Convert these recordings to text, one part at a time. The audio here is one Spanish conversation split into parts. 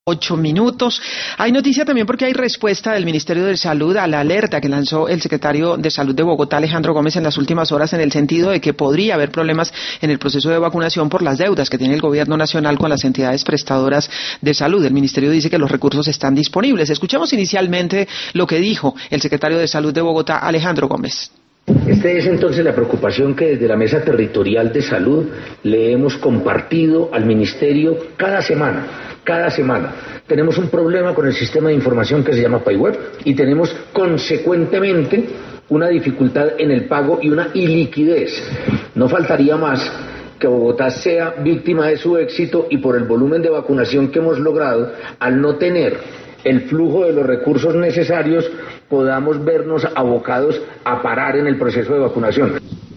8 minutos. Hay noticia también porque hay respuesta del Ministerio de Salud a la alerta que lanzó el secretario de Salud de Bogotá, Alejandro Gómez, en las últimas horas, en el sentido de que podría haber problemas en el proceso de vacunación por las deudas que tiene el gobierno nacional con las entidades prestadoras de salud. El Ministerio dice que los recursos están disponibles. Escuchemos inicialmente lo que dijo el secretario de Salud de Bogotá, Alejandro Gómez. Esta es entonces la preocupación que desde la Mesa Territorial de Salud le hemos compartido al Ministerio cada semana. Tenemos un problema con el sistema de información que se llama PayWeb y tenemos consecuentemente una dificultad en el pago y una iliquidez. No faltaría más que Bogotá sea víctima de su éxito y por el volumen de vacunación que hemos logrado, al no tener el flujo de los recursos necesarios, podamos vernos abocados a parar en el proceso de vacunación.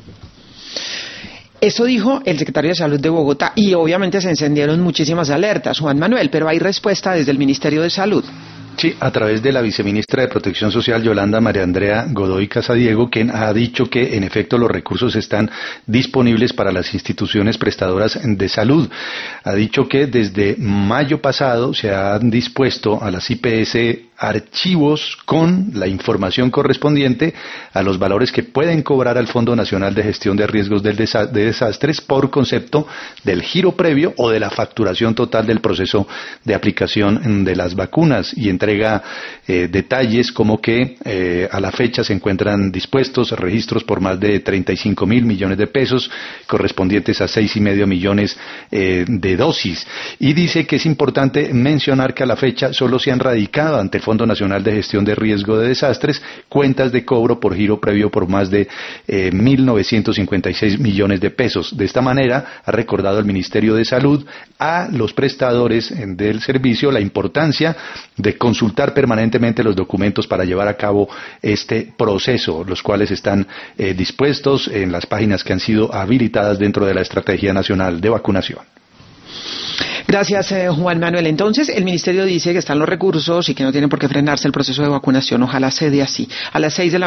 Eso dijo el secretario de Salud de Bogotá y obviamente se encendieron muchísimas alertas, Juan Manuel, pero hay respuesta desde el Ministerio de Salud. Sí, a través de la viceministra de Protección Social, Yolanda María Andrea Godoy Casadiego, quien ha dicho que en efecto los recursos están disponibles para las instituciones prestadoras de salud. Ha dicho que desde mayo pasado se han dispuesto a las IPS archivos con la información correspondiente a los valores que pueden cobrar al Fondo Nacional de Gestión de Riesgos de Desastres por concepto del giro previo o de la facturación total del proceso de aplicación de las vacunas, y entrega detalles como que a la fecha se encuentran dispuestos registros por más de 35.000 millones de pesos correspondientes a 6,5 millones de dosis, y dice que es importante mencionar que a la fecha solo se han radicado ante el Fondo Nacional de Gestión de Riesgo de Desastres cuentas de cobro por giro previo por más de 1.956 millones de pesos. De esta manera ha recordado el Ministerio de Salud a los prestadores del servicio la importancia de consultar permanentemente los documentos para llevar a cabo este proceso, los cuales están dispuestos en las páginas que han sido habilitadas dentro de la Estrategia Nacional de Vacunación. Gracias, Juan Manuel. Entonces, el Ministerio dice que están los recursos y que no tienen por qué frenarse el proceso de vacunación. Ojalá se dé así. A las 6 de la